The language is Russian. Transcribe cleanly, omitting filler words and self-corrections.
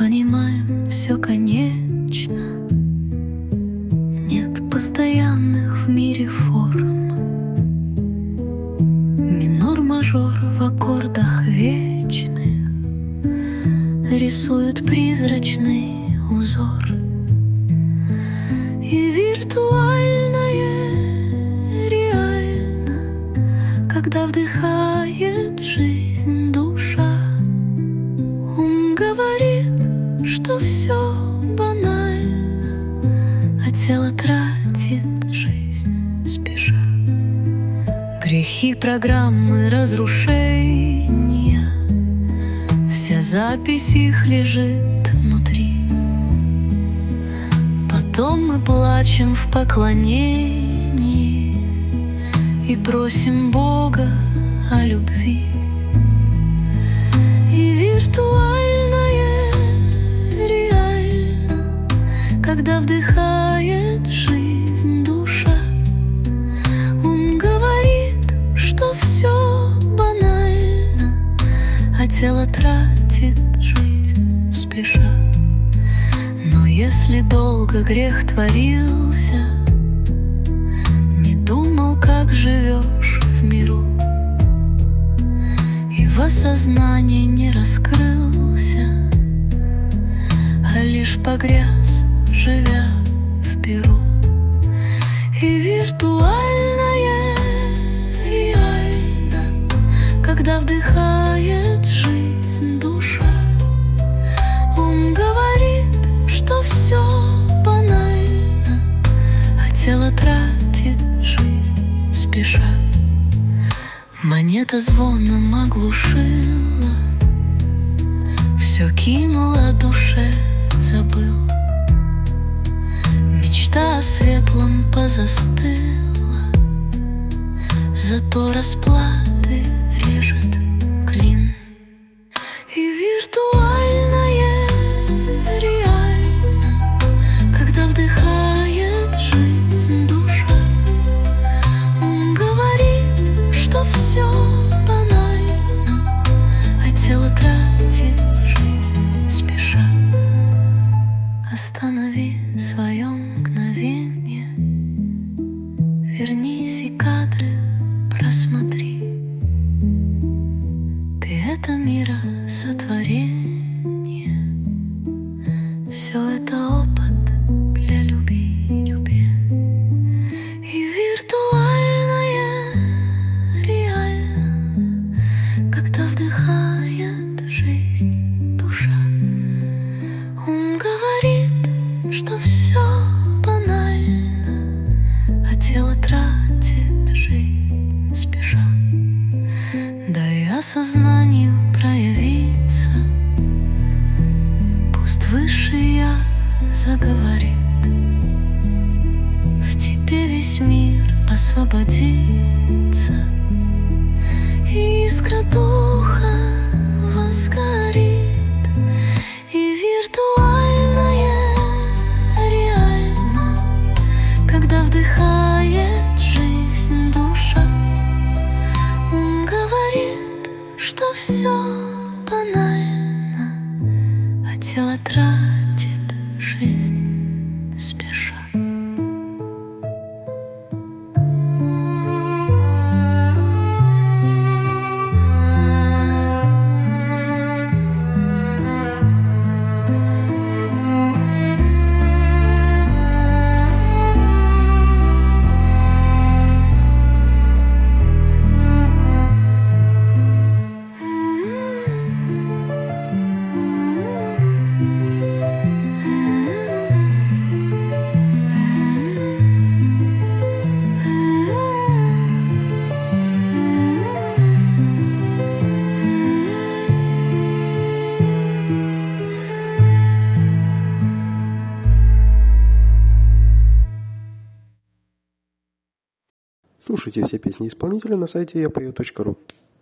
понимаем, все конечно. Нет постоянных в мире форм. Минор-мажор в аккордах вечных рисует призрачный узор. И виртуальное реально, когда вдыхает жизнь душа. Ум говорит, что все банально, а тело тратит жизнь спеша. Грехи программы разрушения, вся запись их лежит внутри. Потом мы плачем в поклонении и просим Бога о любви. И виртуальное реально, когда вдыхает жизнь душа. Ум говорит, что все банально, а тело тратит жизнь спеша. Но если долго грех творился, не думал, как живешь в миру, и в осознании не раскрылся, а лишь погряз, живя в Перу. И виртуальное реально, когда вдыхает жизнь душа. Ум говорит, что все банально, а тело тратит жизнь спеша. Монета звоном оглушила, все кинула душе, забыл. Мечта о светлом позастыла, зато расплаты режет клин. И виртуальное реально, когда вдыхает жизнь душа. Ум говорит, что все банально, а тело тратит жизнь спеша. Останови свое мгновение, вернись и кадры просмотри. Ты — это мира сотворение, все это опыт для люби. И виртуальное реально, когда вдыхает жизнь душа. Ум говорит, что все банально, а тело тратит жизнь спеша. Дай осознанию проявиться, пусть высший я заговорит. В тебе весь мир освободится, и искра духа возгорит. И виртуальное реально, когда вдыхает жизнь душа. Ум говорит, что все банально, а тело тратит жизнь спеша. Слушайте все песни исполнителя на сайте yapою.ru.